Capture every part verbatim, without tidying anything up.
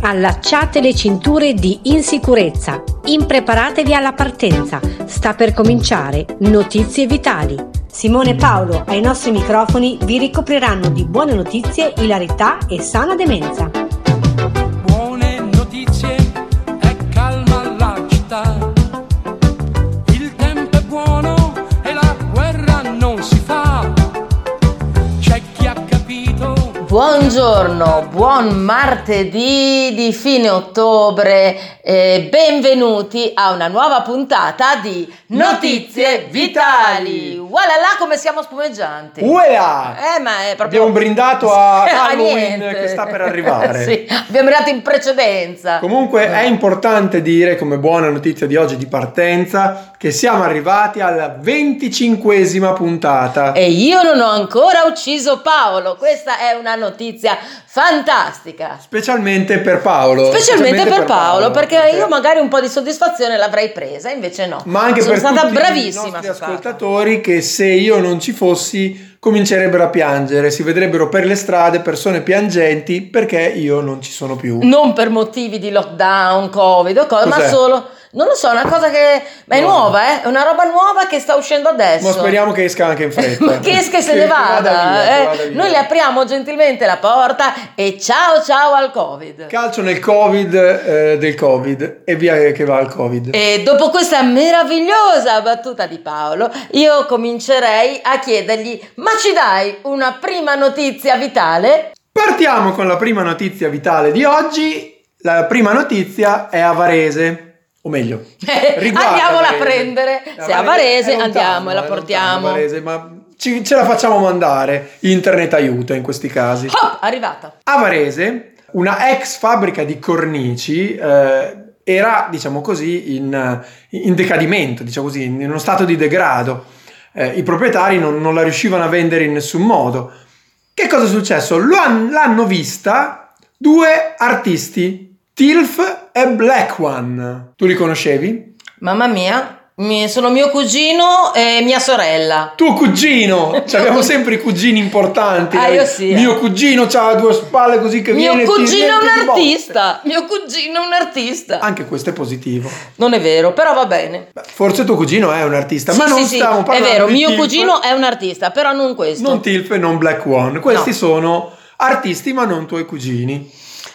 Allacciate le cinture di insicurezza, impreparatevi alla partenza, sta per cominciare Notizie Vitali. Simone e Paolo ai nostri microfoni vi ricopriranno di buone notizie, ilarità e sana demenza. Buone notizie e calma la città, il tempo è buono e la guerra non si fa, c'è chi ha capito. Buongiorno, buon martedì di fine ottobre e benvenuti a una nuova puntata di Notizie Vitali. Voilà, come siamo spumeggianti. Uela! Eh, ma è proprio... Abbiamo brindato a a Halloween niente. che sta per arrivare. Sì, abbiamo brindato in precedenza. Comunque è importante dire, come buona notizia di oggi di partenza, che siamo arrivati alla venticinquesima puntata. E io non ho ancora ucciso Paolo. Questa è una notizia fantastica. Specialmente per Paolo. Specialmente, Specialmente per, per Paolo, Paolo perché, perché io magari un po' di soddisfazione l'avrei presa, invece no. Ma anche sono per stata tutti bravissima i nostri ascoltatori che se io non ci fossi comincerebbero a piangere, si vedrebbero per le strade persone piangenti perché io non ci sono più. Non per motivi di lockdown, covid o cose, ma solo... Non lo so, è una cosa che ma è no. nuova, eh? È una roba nuova che sta uscendo adesso. Ma speriamo che esca anche in fretta. Ma che esca e se ne vada. vada, via, eh? vada Noi le apriamo gentilmente la porta e ciao ciao al Covid. Calcio nel Covid eh, del Covid e via che va al Covid. E dopo questa meravigliosa battuta di Paolo, io comincerei a chiedergli: ma ci dai una prima notizia vitale? Partiamo con la prima notizia vitale di oggi. La prima notizia è a Varese. O meglio, andiamola a prendere. A Se a Varese andiamo e la portiamo. A Varese, ma ci, ce la facciamo mandare. Internet aiuta in questi casi. Hop, arrivata. A Varese, una ex fabbrica di cornici eh, era, diciamo così, in, in decadimento, diciamo così, in uno stato di degrado. Eh, I proprietari non, non la riuscivano a vendere in nessun modo. Che cosa è successo? Lo han, l'hanno vista due artisti, Tilf e Black One. Tu li conoscevi? Mamma mia, mi, sono mio cugino e mia sorella. Tuo cugino? Abbiamo sempre i cugini importanti. Ah, io sì. Mio cugino c'ha due spalle così che mio viene. Mio cugino è un artista. Mio cugino è un artista. Anche questo è positivo. Non è vero, però va bene. Beh, forse tuo cugino è un artista, sì, ma non sì, stiamo sì, parlando. È vero, di mio Tilf. cugino è un artista, però non questo. Non Tilf e non Black One. Questi no. sono artisti, ma non tuoi cugini.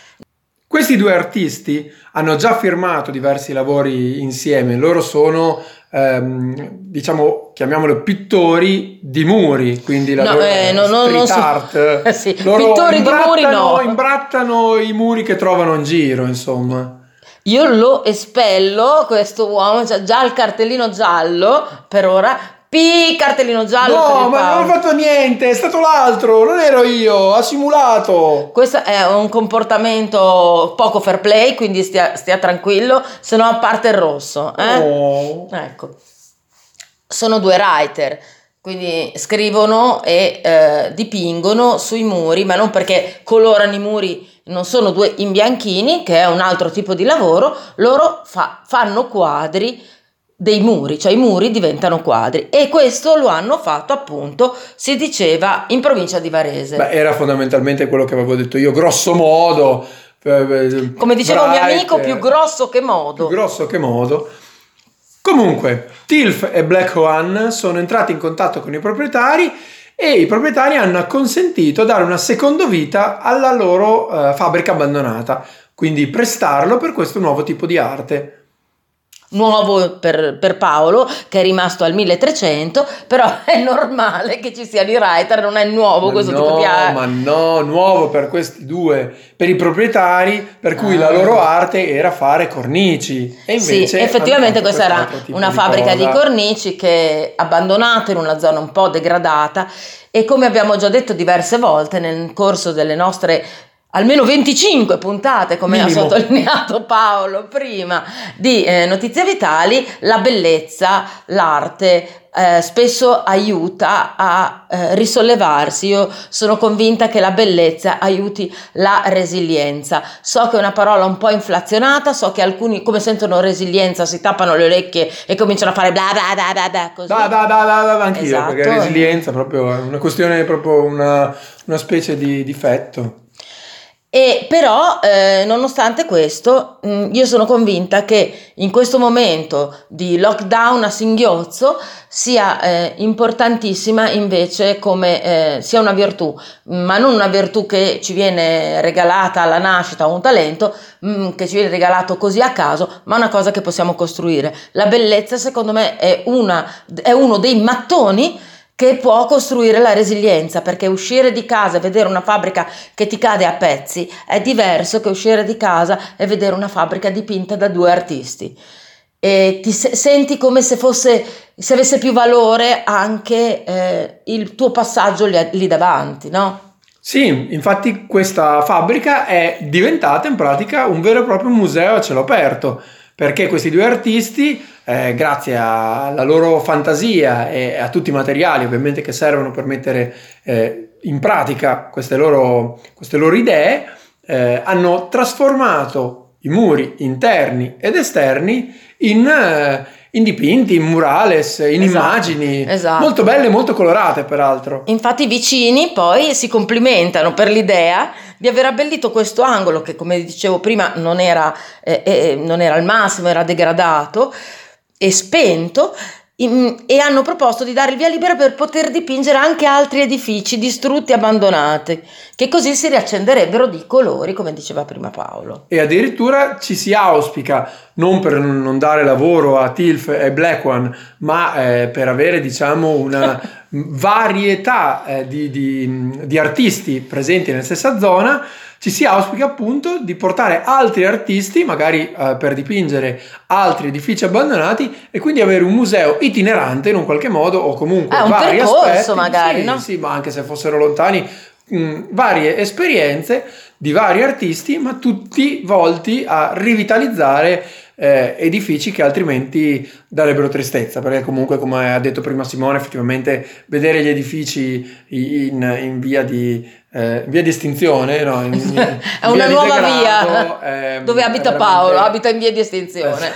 Questi due artisti hanno già firmato diversi lavori insieme, loro sono, ehm, diciamo, chiamiamolo pittori di muri, quindi la no, loro eh, no, street no, no, art. sì. Loro Pittori di muri no. imbrattano i muri che trovano in giro, insomma. Io lo espello, questo uomo, c'ha già il cartellino giallo, per ora, P, cartellino giallo. No, ma non ho fatto niente, è stato l'altro, non ero io, ha simulato. Questo è un comportamento poco fair play, quindi stia, stia tranquillo, se no parte il rosso. Eh? Oh. Ecco. Sono due writer, quindi scrivono e eh, dipingono sui muri, ma non perché colorano i muri, non sono due imbianchini, che è un altro tipo di lavoro, loro fa, fanno quadri dei muri, cioè i muri diventano quadri, e questo lo hanno fatto, appunto, si diceva, in provincia di Varese. Beh, era fondamentalmente quello che avevo detto io, grosso modo, come diceva un mio amico, più grosso che modo più grosso che modo. Comunque Tilf e Black One sono entrati in contatto con i proprietari e i proprietari hanno acconsentito a dare una seconda vita alla loro uh, fabbrica abbandonata, quindi prestarlo per questo nuovo tipo di arte. Nuovo per, per Paolo, che è rimasto al milletrecento, però è normale che ci siano i writer, non è nuovo ma questo no, tipo di arte. Ma no, nuovo per questi due, per i proprietari, per cui ah. la loro arte era fare cornici. E invece sì, effettivamente questa era una di fabbrica cosa. di cornici che è abbandonata in una zona un po' degradata, e come abbiamo già detto diverse volte nel corso delle nostre almeno venticinque puntate, come Minimo. ha sottolineato Paolo prima, di eh, Notizie Vitali, la bellezza, l'arte eh, spesso aiuta a eh, risollevarsi. Io sono convinta che la bellezza aiuti la resilienza. So che è una parola un po' inflazionata, so che alcuni, come sentono resilienza, si tappano le orecchie e cominciano a fare bla bla bla bla, bla così. Da, da, da, da, da, anch'io, esatto. Perché resilienza è proprio una questione, proprio una, una specie di difetto. E però, eh, nonostante questo, mh, io sono convinta che in questo momento di lockdown a singhiozzo sia eh, importantissima invece come eh, sia una virtù, ma non una virtù che ci viene regalata alla nascita o un talento mh, che ci viene regalato così a caso, ma una cosa che possiamo costruire. La bellezza, secondo me, è, una, è uno dei mattoni che può costruire la resilienza, perché uscire di casa e vedere una fabbrica che ti cade a pezzi è diverso che uscire di casa e vedere una fabbrica dipinta da due artisti, e ti se- senti come se fosse, se avesse più valore anche eh, il tuo passaggio lì, lì davanti, no? Sì, infatti questa fabbrica è diventata in pratica un vero e proprio museo a cielo aperto, perché questi due artisti, eh, grazie alla loro fantasia e a tutti i materiali ovviamente che servono per mettere eh, in pratica queste loro, queste loro idee, eh, hanno trasformato i muri interni ed esterni in, eh, in dipinti, in murales, in Esatto, immagini, esatto. molto belle e molto colorate peraltro. Infatti i vicini poi si complimentano per l'idea di aver abbellito questo angolo che, come dicevo prima, non era, eh, eh, non era al massimo, era degradato e spento, in, e hanno proposto di dare il via libera per poter dipingere anche altri edifici distrutti e abbandonati, che così si riaccenderebbero di colori, come diceva prima Paolo. E addirittura ci si auspica, non per non dare lavoro a Tilf e Black One, ma eh, per avere, diciamo, una varietà eh, di, di, di artisti presenti nella stessa zona, ci si auspica appunto di portare altri artisti, magari eh, per dipingere altri edifici abbandonati, e quindi avere un museo itinerante in un qualche modo, o comunque Ah, un vari percorso aspetti, magari, sì, no? sì, ma anche se fossero lontani, mh, varie esperienze di vari artisti, ma tutti volti a rivitalizzare eh, edifici che altrimenti darebbero tristezza, perché comunque, come ha detto prima Simone, effettivamente vedere gli edifici in, in via di eh, via di estinzione, no, in, in, in è una via nuova di degrado, via eh, dove è abita veramente- Paolo, abita in via di estinzione.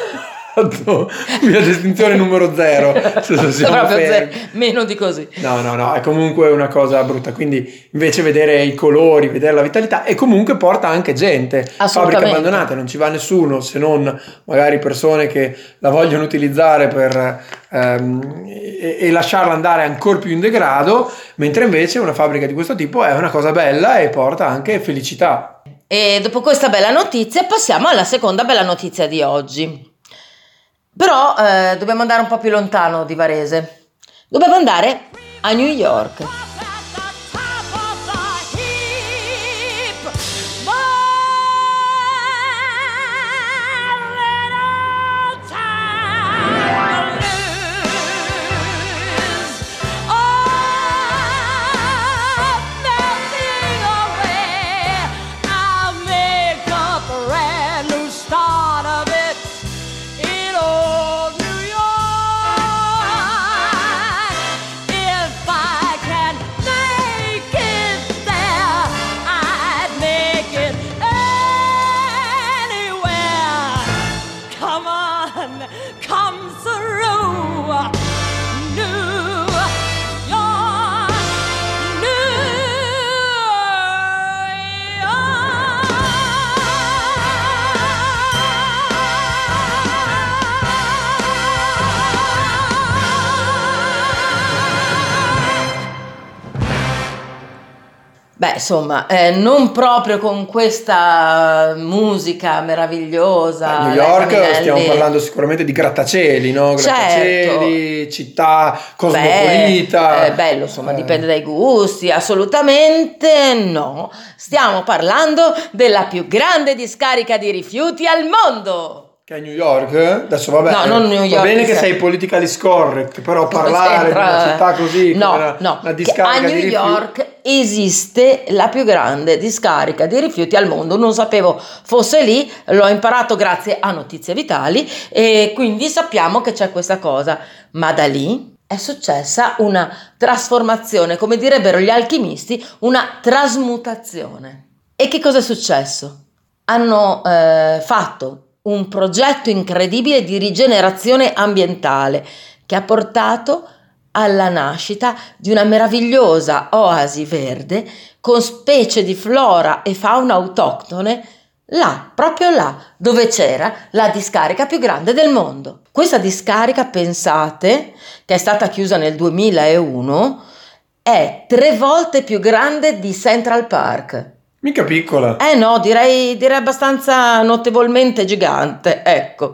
via di estinzione numero zero, se siamo Proprio fermi. zero, meno di così. No, no, no, è comunque una cosa brutta, quindi invece vedere i colori, vedere la vitalità, e comunque porta anche gente. Fabbrica Assolutamente. abbandonata, non ci va nessuno, se non magari persone che la vogliono utilizzare per ehm, e, e lasciarla andare ancora più in degrado, mentre invece una fabbrica di questo tipo è una cosa bella e porta anche felicità. E dopo questa bella notizia passiamo alla seconda bella notizia di oggi. Però eh, dobbiamo andare un po' più lontano di Varese. Dobbiamo andare a New York. Beh, insomma, eh, non proprio con questa musica meravigliosa. A New Lei York Caminelli. stiamo parlando sicuramente di grattacieli, no? Grattacieli, Certo. città Beh, cosmopolita. è bello, insomma, Eh, dipende dai gusti, assolutamente no. Stiamo parlando della più grande discarica di rifiuti al mondo. Che è New York? Adesso vabbè, No, non New va York, bene che sì. sei politically scorrect, però parlare di una C'entra- città così, no, come una, no, una che discarica a New di rifiuti. York esiste la più grande discarica di rifiuti al mondo. Non sapevo fosse lì, l'ho imparato grazie a Notizie Vitali, e quindi sappiamo che c'è questa cosa. Ma da lì è successa una trasformazione, come direbbero gli alchimisti, una trasmutazione. E che cosa è successo? Hanno eh, fatto un progetto incredibile di rigenerazione ambientale che ha portato alla nascita di una meravigliosa oasi verde con specie di flora e fauna autoctone là, proprio là, dove c'era la discarica più grande del mondo. Questa discarica, pensate, che è stata chiusa nel duemilauno, è tre volte più grande di Central Park. Mica piccola. Eh no, direi, direi abbastanza notevolmente gigante, ecco.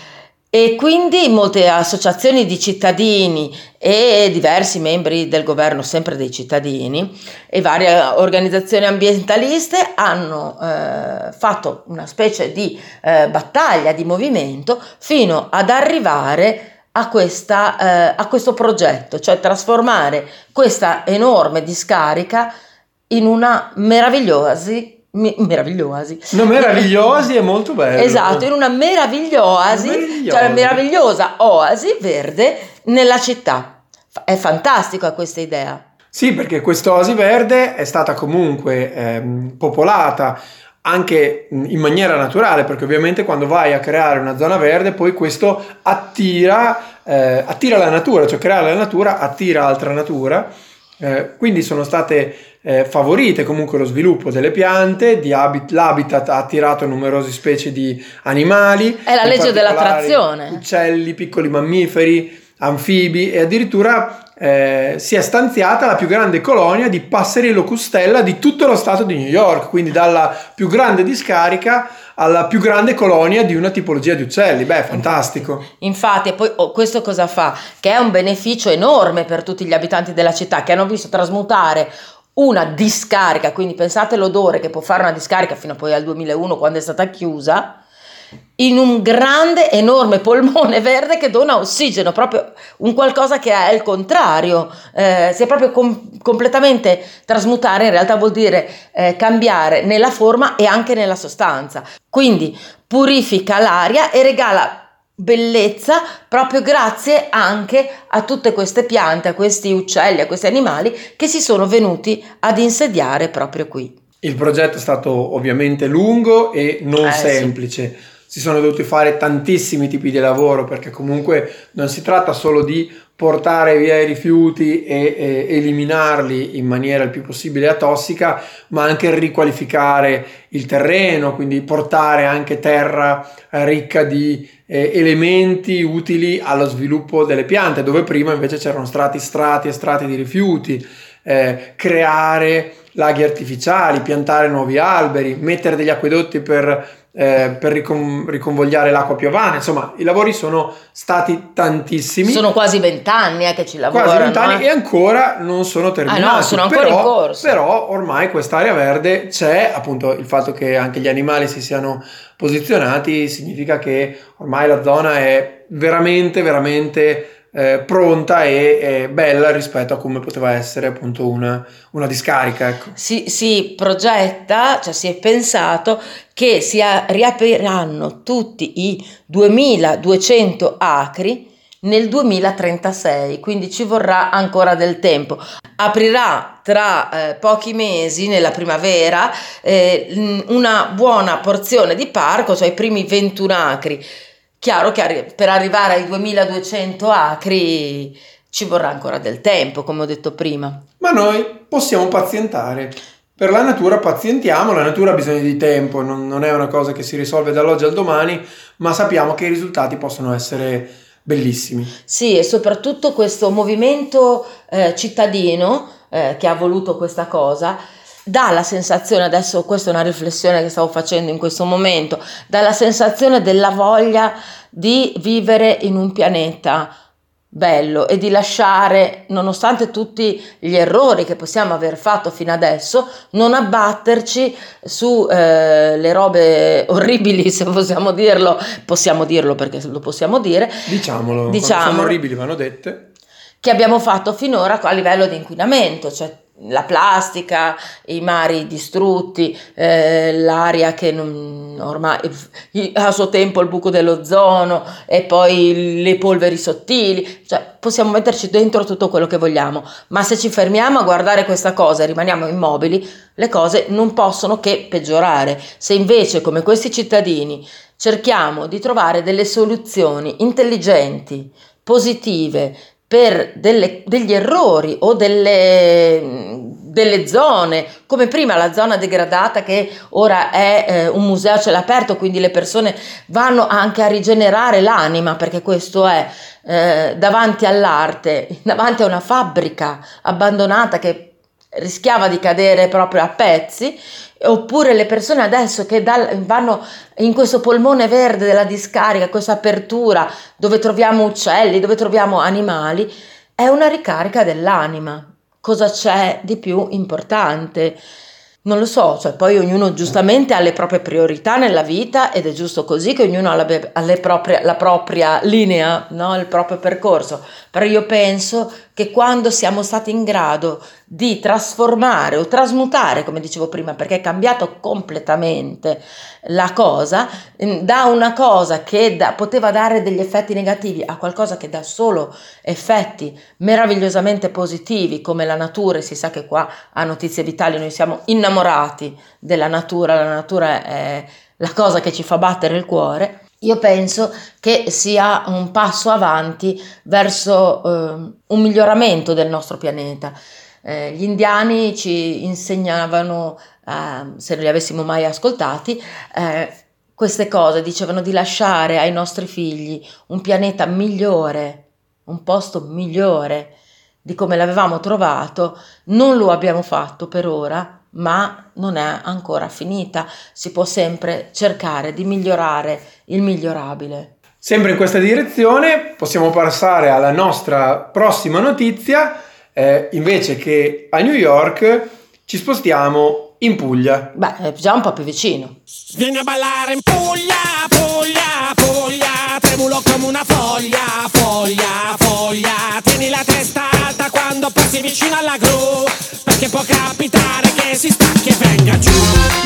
E quindi molte associazioni di cittadini e diversi membri del governo, sempre dei cittadini, e varie organizzazioni ambientaliste hanno eh, fatto una specie di eh, battaglia, di movimento, fino ad arrivare a, questa, eh, a questo progetto, cioè trasformare questa enorme discarica in una meravigliosa Mi, meravigliosi. Una meravigliosi è molto bello. Esatto, in una meravigliosi, meravigliosi. cioè una meravigliosa oasi verde nella città. È fantastica questa idea. Sì, perché questa oasi verde è stata comunque ehm, popolata anche in maniera naturale, perché ovviamente quando vai a creare una zona verde poi questo attira, eh, attira la natura, cioè creare la natura attira altra natura. Eh, quindi sono state eh, favorite comunque lo sviluppo delle piante, di habit- l'habitat ha attirato numerose specie di animali. È la legge dell'attrazione. Uccelli, piccoli mammiferi, anfibi, e addirittura eh, si è stanziata la più grande colonia di passeri locustella di tutto lo stato di New York, quindi dalla più grande discarica alla più grande colonia di una tipologia di uccelli. Beh, fantastico. Infatti, e poi oh, questo cosa fa? Che è un beneficio enorme per tutti gli abitanti della città, che hanno visto trasmutare una discarica, quindi pensate l'odore che può fare una discarica fino a poi al duemilauno, quando è stata chiusa, in un grande, enorme polmone verde che dona ossigeno, proprio un qualcosa che è il contrario, eh, si è proprio com- completamente trasmutare, in realtà vuol dire eh, cambiare nella forma e anche nella sostanza, quindi purifica l'aria e regala bellezza proprio grazie anche a tutte queste piante, a questi uccelli, a questi animali che si sono venuti ad insediare proprio qui. Il progetto è stato ovviamente lungo e non eh, semplice. Sì. Si sono dovuti fare tantissimi tipi di lavoro, perché comunque non si tratta solo di portare via i rifiuti e, e eliminarli in maniera il più possibile atossica, ma anche riqualificare il terreno, quindi portare anche terra ricca di eh, elementi utili allo sviluppo delle piante, dove prima invece c'erano strati, strati e strati di rifiuti, eh, creare laghi artificiali, piantare nuovi alberi, mettere degli acquedotti per Eh, per ricon- riconvogliare l'acqua piovana. Insomma, i lavori sono stati tantissimi. Sono quasi vent'anni eh, che ci lavorano. Quasi vent'anni eh. e ancora non sono terminati. Ah no, sono ancora però, in corso. Però ormai quest'area verde c'è, appunto il fatto che anche gli animali si siano posizionati significa che ormai la zona è veramente, veramente eh, pronta e, e bella rispetto a come poteva essere appunto una, una discarica. Ecco. Si, si progetta, cioè si è pensato che si riapriranno tutti i duemiladuecento acri nel duemilatrentasei, quindi ci vorrà ancora del tempo. Aprirà tra eh, pochi mesi, nella primavera, eh, una buona porzione di parco, cioè i primi ventuno acri. Chiaro che arri- per arrivare ai duemiladuecento acri ci vorrà ancora del tempo, come ho detto prima. Ma noi possiamo pazientare. Per la natura pazientiamo, la natura ha bisogno di tempo, non, non è una cosa che si risolve dall'oggi al domani, ma sappiamo che i risultati possono essere bellissimi. Sì, e soprattutto questo movimento eh, cittadino eh, che ha voluto questa cosa dà la sensazione, adesso questa è una riflessione che stavo facendo in questo momento, dà la sensazione della voglia di vivere in un pianeta bello e di lasciare, nonostante tutti gli errori che possiamo aver fatto fino adesso, non abbatterci su eh, le robe orribili, se possiamo dirlo, possiamo dirlo perché lo possiamo dire, diciamolo, diciamo, sono orribili vanno dette, che abbiamo fatto finora a livello di inquinamento, cioè la plastica, i mari distrutti, eh, l'aria che non, ormai a suo tempo il buco dell'ozono e poi le polveri sottili, cioè possiamo metterci dentro tutto quello che vogliamo, ma se ci fermiamo a guardare questa cosa e rimaniamo immobili, le cose non possono che peggiorare. Se invece, come questi cittadini, cerchiamo di trovare delle soluzioni intelligenti, positive, per delle, degli errori o delle, delle zone, come prima la zona degradata che ora è eh, un museo a cielo aperto, quindi le persone vanno anche a rigenerare l'anima, perché questo è eh, davanti all'arte, davanti a una fabbrica abbandonata che rischiava di cadere proprio a pezzi. Oppure le persone adesso che dal, vanno in questo polmone verde della discarica, questa apertura dove troviamo uccelli, dove troviamo animali, è una ricarica dell'anima. Cosa c'è di più importante? Non lo so, cioè poi ognuno giustamente ha le proprie priorità nella vita ed è giusto così, che ognuno ha la, ha le proprie, la propria linea, no? Il proprio percorso, però io penso che quando siamo stati in grado di trasformare o trasmutare, come dicevo prima, perché è cambiato completamente la cosa, da una cosa che da, poteva dare degli effetti negativi a qualcosa che dà solo effetti meravigliosamente positivi, come la natura, e si sa che qua a Notizie Vitali noi siamo innamorati della natura, la natura è la cosa che ci fa battere il cuore. Io penso che sia un passo avanti verso eh, un miglioramento del nostro pianeta. Eh, gli indiani ci insegnavano, eh, se non li avessimo mai ascoltati, eh, queste cose, dicevano di lasciare ai nostri figli un pianeta migliore, un posto migliore di come l'avevamo trovato. Non lo abbiamo fatto per ora, ma non è ancora finita, si può sempre cercare di migliorare il migliorabile. Sempre in questa direzione possiamo passare alla nostra prossima notizia, eh, invece che a New York ci spostiamo in Puglia. Beh, è già un po' più vicino. Vieni a ballare in Puglia, Puglia, Puglia, tremulo come una foglia, foglia, foglia, tieni la testa alta quando passi vicino alla gru, perché può capitare che si stacchi e venga giù.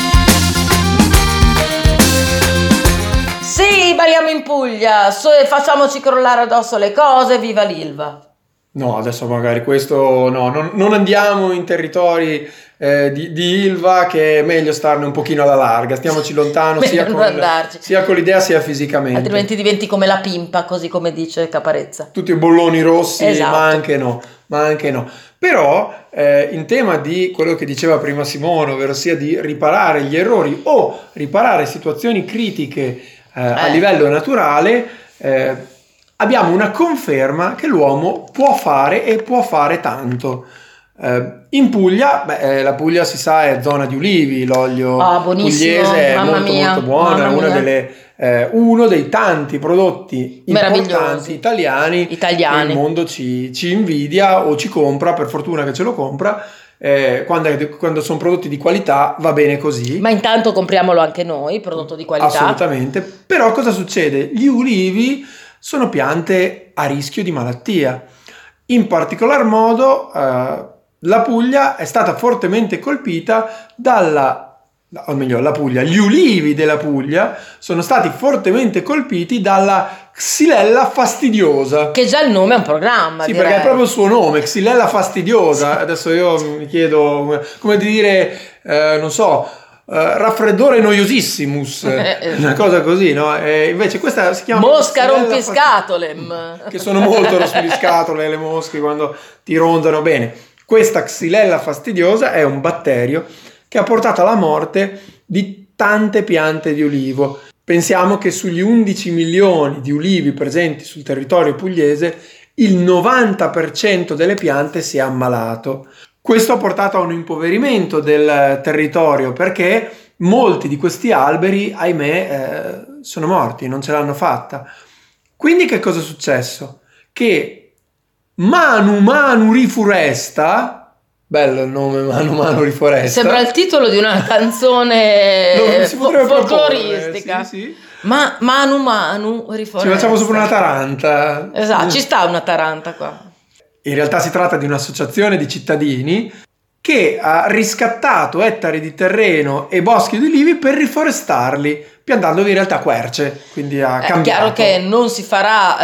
Sì, balliamo in Puglia, so, facciamoci crollare addosso le cose, viva l'Ilva. No, adesso magari questo no, non, non andiamo in territori eh, di, di Ilva, che è meglio starne un pochino alla larga, stiamoci lontano sia con, sia con l'idea sia fisicamente. Altrimenti diventi come la pimpa, così come dice Caparezza. Tutti i bolloni rossi, esatto. ma anche no, ma anche no. Però eh, in tema di quello che diceva prima Simone, ovvero sia di riparare gli errori o riparare situazioni critiche eh, eh. a livello naturale, eh, abbiamo una conferma che l'uomo può fare e può fare tanto. Eh, in Puglia, beh, la Puglia si sa è zona di ulivi, l'olio oh, pugliese è mamma molto mia, molto buono, è una delle, eh, uno dei tanti prodotti importanti italiani, italiani. che il mondo ci, ci invidia o ci compra, per fortuna che ce lo compra. Eh, quando, quando sono prodotti di qualità va bene così, ma intanto compriamolo anche noi, prodotto di qualità. Assolutamente. Però cosa succede? Gli ulivi sono piante a rischio di malattia. In particolar modo eh, la Puglia è stata fortemente colpita dalla, o meglio la Puglia, gli ulivi della Puglia sono stati fortemente colpiti dalla Xylella fastidiosa. Che già il nome è un programma. Sì, direi. perché è proprio il suo nome, Xylella fastidiosa. Sì. Adesso io mi chiedo, come dire, eh, non so, Uh, raffreddore noiosissimus, una cosa così, no? E invece questa si chiama mosca rompiscatole, che sono molto rompiscatole le mosche quando ti rondano. Bene, questa Xylella fastidiosa è un batterio che ha portato alla morte di tante piante di ulivo. Pensiamo che sugli undici milioni di ulivi presenti sul territorio pugliese il novanta per cento delle piante si è ammalato. Questo ha portato a un impoverimento del territorio, perché molti di questi alberi, ahimè, eh, sono morti, non ce l'hanno fatta. Quindi che cosa è successo? Che Manu Manu Riforesta, bello il nome Manu Manu Riforesta, sembra il titolo di una canzone no, si fo- folcloristica. Sì, sì. Ma Manu Manu Riforesta. Ci facciamo sopra una taranta. Esatto, ci sta una taranta qua. In realtà si tratta di un'associazione di cittadini che ha riscattato ettari di terreno e boschi di ulivi per riforestarli, piantandovi in realtà querce, quindi ha cambiato. È chiaro che non si farà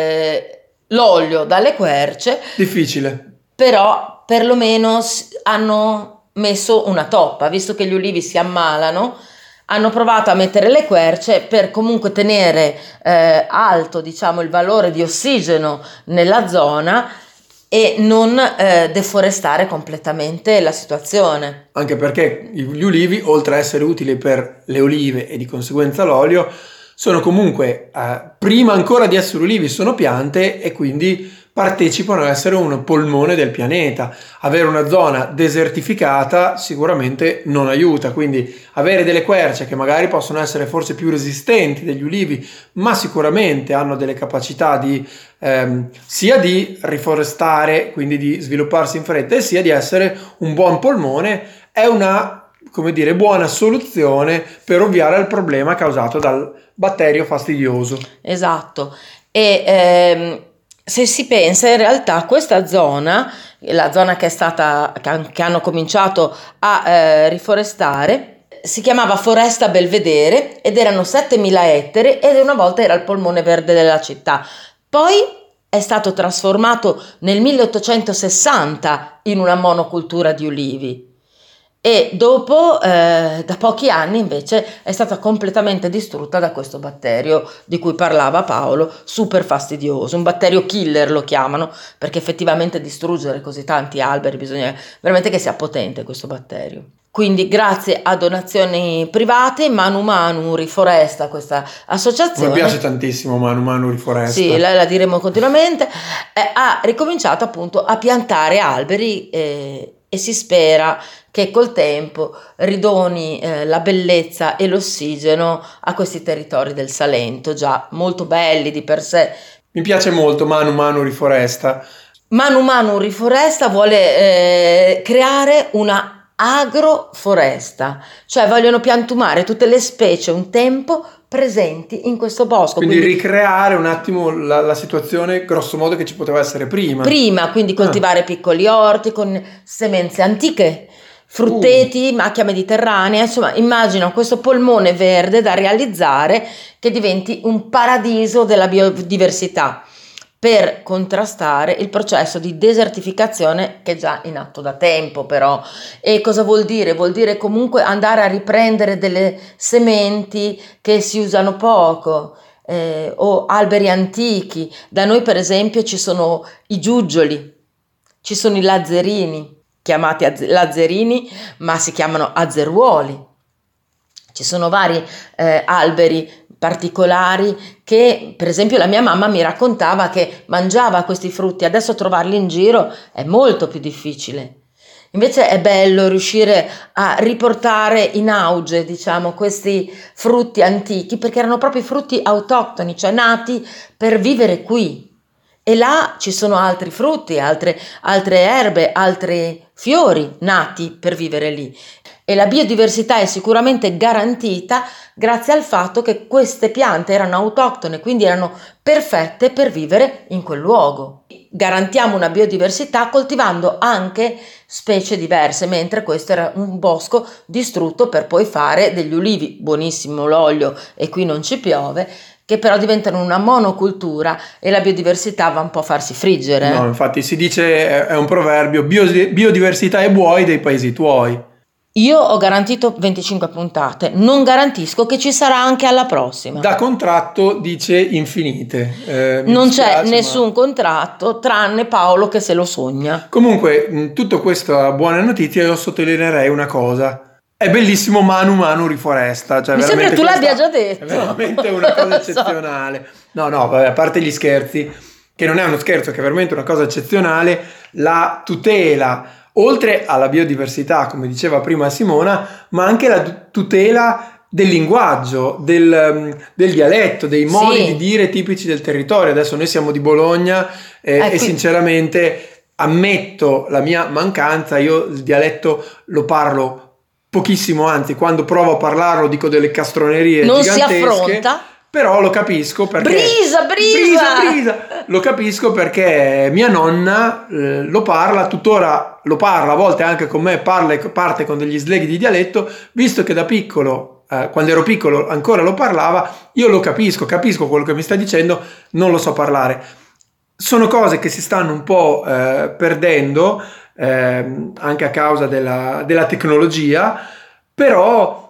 eh, l'olio dalle querce. Difficile. Però perlomeno hanno messo una toppa, visto che gli ulivi si ammalano, hanno provato a mettere le querce per comunque tenere eh, alto, diciamo, il valore di ossigeno nella zona e non eh, deforestare completamente la situazione. Anche perché gli ulivi, oltre a essere utili per le olive e di conseguenza l'olio, sono comunque, eh, prima ancora di essere ulivi, sono piante e quindi partecipano a essere un polmone del pianeta. Avere una zona desertificata sicuramente non aiuta, quindi avere delle querce che magari possono essere forse più resistenti degli ulivi, ma sicuramente hanno delle capacità di ehm, sia di riforestare, quindi di svilupparsi in fretta, e sia di essere un buon polmone, è una, come dire, buona soluzione per ovviare al problema causato dal batterio fastidioso. Esatto. E ehm, se si pensa, in realtà questa zona, la zona che è stata, che hanno cominciato a eh, riforestare, si chiamava Foresta Belvedere ed erano settemila ettari ed una volta era il polmone verde della città. Poi è stato trasformato nel milleottocentosessanta in una monocultura di ulivi. E dopo, eh, da pochi anni invece, è stata completamente distrutta da questo batterio di cui parlava Paolo, super fastidioso, un batterio killer lo chiamano, perché effettivamente distruggere così tanti alberi bisogna veramente che sia potente questo batterio. Quindi grazie a donazioni private Manu Manu riforesta questa associazione. Mi piace tantissimo Manu Manu riforesta. Sì, la, la diremo continuamente. Eh, ha ricominciato appunto a piantare alberi eh, e si spera che col tempo ridoni eh, la bellezza e l'ossigeno a questi territori del Salento, già molto belli di per sé. Mi piace molto Manu Manu riforesta. Manu Manu riforesta vuole eh, creare una agroforesta, cioè vogliono piantumare tutte le specie un tempo presenti in questo bosco. Quindi, quindi ricreare un attimo la, la situazione grosso modo che ci poteva essere prima. Prima, quindi coltivare ah. piccoli orti con semenze antiche, frutteti, uh. macchia mediterranea, insomma immagino questo polmone verde da realizzare che diventi un paradiso della biodiversità per contrastare il processo di desertificazione che è già in atto da tempo però. E cosa vuol dire? Vuol dire comunque andare a riprendere delle sementi che si usano poco eh, o alberi antichi. Da noi per esempio ci sono i giuggioli, ci sono i lazzerini, chiamati az- lazzerini ma si chiamano azzeruoli. Ci sono vari eh, alberi particolari che per esempio la mia mamma mi raccontava che mangiava questi frutti, adesso trovarli in giro è molto più difficile. Invece è bello riuscire a riportare in auge, diciamo, questi frutti antichi, perché erano proprio frutti autoctoni, cioè nati per vivere qui. E là ci sono altri frutti, altre, altre erbe, altri fiori nati per vivere lì. E la biodiversità è sicuramente garantita grazie al fatto che queste piante erano autoctone, quindi erano perfette per vivere in quel luogo. Garantiamo una biodiversità coltivando anche specie diverse, mentre questo era un bosco distrutto per poi fare degli ulivi, buonissimo l'olio e qui non ci piove, che però diventano una monocultura e la biodiversità va un po' a farsi friggere. No, infatti si dice, è un proverbio, biodiversità e buoi dei paesi tuoi. Io ho garantito venticinque puntate, non garantisco che ci sarà anche alla prossima. Da contratto dice infinite. Eh, non dispiace, c'è nessun ma... contratto tranne Paolo che se lo sogna. Comunque, in tutto questa buona notizia io sottolineerei una cosa. È bellissimo Manu Manu riforesta. Cioè Mi sembra che tu l'abbia già detto. È veramente una cosa eccezionale. So. No, no, vabbè, a parte gli scherzi, che non è uno scherzo, che è veramente una cosa eccezionale, la tutela, oltre alla biodiversità, come diceva prima Simona, ma anche la tutela del linguaggio, del, del dialetto, dei modi sì. di dire tipici del territorio. Adesso noi siamo di Bologna eh, eh, e qui... sinceramente ammetto la mia mancanza, io il dialetto lo parlo pochissimo, anzi quando provo a parlarlo dico delle castronerie non gigantesche. Si affronta. Però lo capisco perché brisa, brisa, brisa, brisa. Lo capisco perché mia nonna eh, lo parla, tuttora lo parla, a volte anche con me parla, parte con degli sleghi di dialetto, visto che da piccolo, eh, quando ero piccolo ancora lo parlava, io lo capisco, capisco quello che mi sta dicendo, non lo so parlare. Sono cose che si stanno un po' eh, perdendo, eh, anche a causa della, della tecnologia, però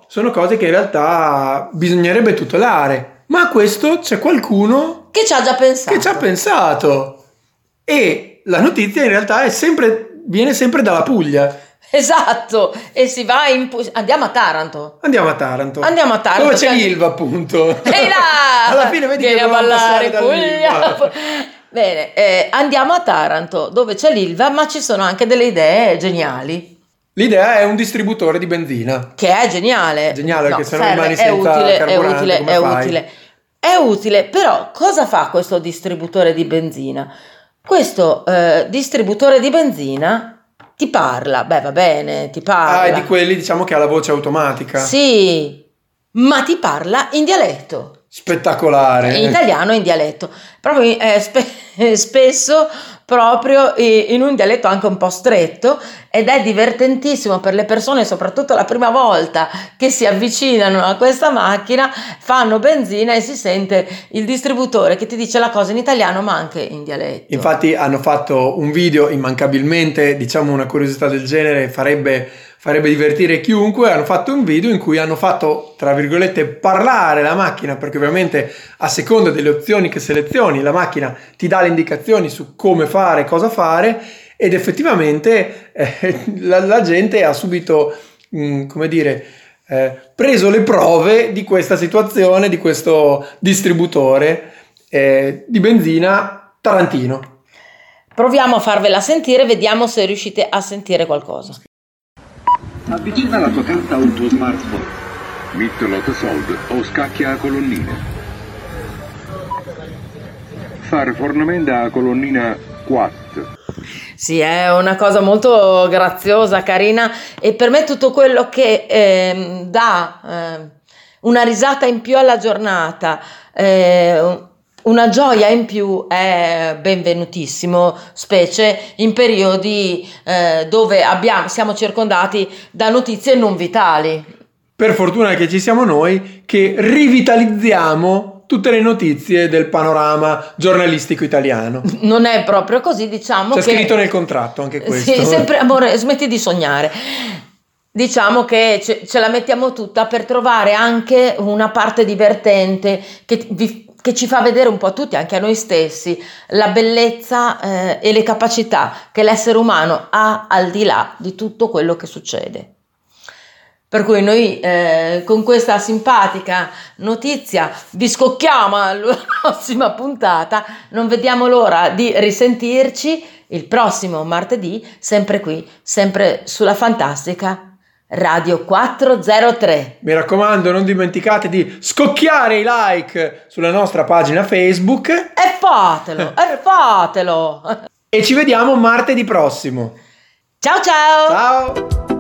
sono cose che in realtà bisognerebbe tutelare. Ma a questo c'è qualcuno che ci ha già pensato. Che ci ha pensato. E la notizia in realtà è sempre, viene sempre dalla Puglia. Esatto, e si va in andiamo a Taranto. Andiamo a Taranto. Andiamo a Taranto. Dove c'è l'Ilva, appunto. Ehi là! Alla fine vedi Vieni che a ballare Puglia. Puglia. Bene, eh, andiamo a Taranto, dove c'è l'Ilva, ma ci sono anche delle idee geniali. L'idea è un distributore di benzina. Che è geniale. Geniale, no, perché se no serve, rimani è senza utile, è carburante, utile, come è fai? utile. È utile, però cosa fa questo distributore di benzina? Questo eh, distributore di benzina ti parla, beh va bene, ti parla. Ah, è di quelli diciamo che ha la voce automatica. Sì, ma ti parla in dialetto. Spettacolare. In italiano e in dialetto. Proprio eh, spe- spesso proprio in un dialetto anche un po' stretto, ed è divertentissimo per le persone, soprattutto la prima volta che si avvicinano a questa macchina, fanno benzina e si sente il distributore che ti dice la cosa in italiano ma anche in dialetto. Infatti hanno fatto un video, immancabilmente, diciamo una curiosità del genere farebbe, farebbe divertire chiunque. Hanno fatto un video in cui hanno fatto, tra virgolette, parlare la macchina, perché ovviamente a seconda delle opzioni che selezioni la macchina ti dà le indicazioni su come fare, cosa fare, ed effettivamente eh, la, la gente ha subito, mh, come dire, eh, preso le prove di questa situazione, di questo distributore eh, di benzina tarantino. Proviamo a farvela sentire, vediamo se riuscite a sentire qualcosa. Avvicina la tua carta al tuo smartphone, metti l'otto soldi o scacchia la colonnina. Fare fornamento a colonnina quattro. Sì, è una cosa molto graziosa, carina, e per me tutto quello che eh, dà eh, una risata in più alla giornata, eh, una gioia in più è benvenutissimo, specie in periodi eh, dove abbiamo, siamo circondati da notizie non vitali. Per fortuna che ci siamo noi che rivitalizziamo tutte le notizie del panorama giornalistico italiano. Non è proprio così, diciamo. C'è che... scritto nel contratto anche questo. Sì, sempre, amore, smetti di sognare. Diciamo che ce, ce la mettiamo tutta per trovare anche una parte divertente che, vi, che ci fa vedere un po' a tutti, anche a noi stessi, la bellezza eh, e le capacità che l'essere umano ha al di là di tutto quello che succede. Per cui noi eh, con questa simpatica notizia vi scocchiamo alla prossima puntata, non vediamo l'ora di risentirci il prossimo martedì, sempre qui, sempre sulla fantastica Radio quattrocentotre. Mi raccomando, non dimenticate di scocchiare i like sulla nostra pagina Facebook. E fatelo, e fatelo! E ci vediamo martedì prossimo. Ciao ciao! Ciao!